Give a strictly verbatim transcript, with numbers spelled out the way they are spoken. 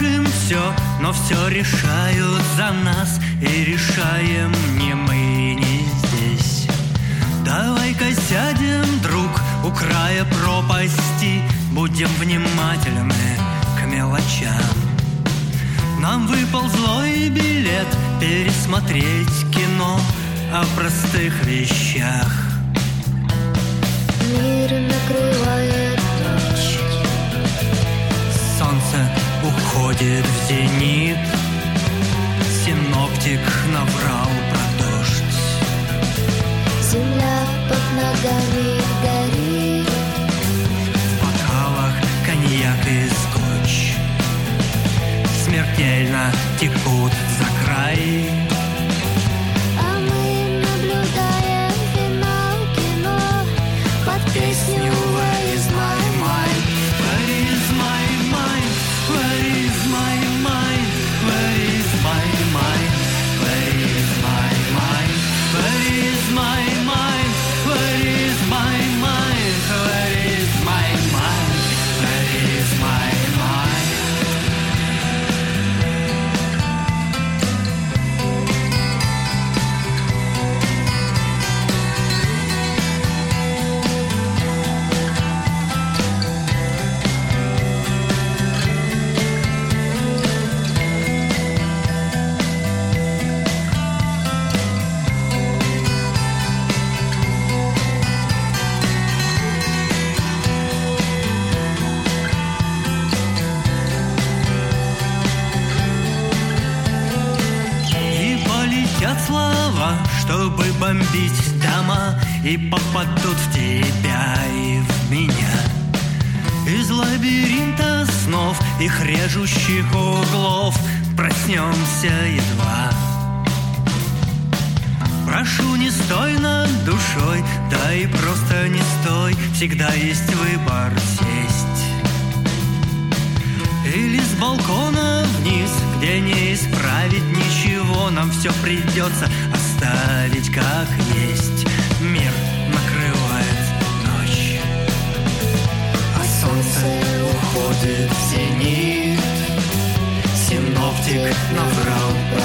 решим все, но все решают за нас, и решаем не мы, не здесь. Давай-ка сядем, друг, у края пропасти, будем внимательны к мелочам. Нам выпал злой билет пересмотреть кино о простых вещах. Мир накрывает ночь, солнце уходит в зенит, синоптик наврал про дождь. Земля под ногами горит, в бокалах коньяк и скотч смертельно текут за край. а мы наблюдаем финал кино под песню «Where is my mind?». Where is my mind? Where is my mind? Where is my mind? Where is my mind? Where is my mind? Where is my mind? Where is my mind? Where is my mind? Слова, чтобы бомбить дома, и попадут в тебя и в меня. Из лабиринта снов, их режущих углов, проснемся едва. Прошу, не стой над душой, да и просто не стой, всегда есть выбор сесть. Или с балкона вниз, где не исправить ничего, нам все придется оставить как есть. Мир накрывает ночь, а солнце уходит в зенит, синоптик наврал.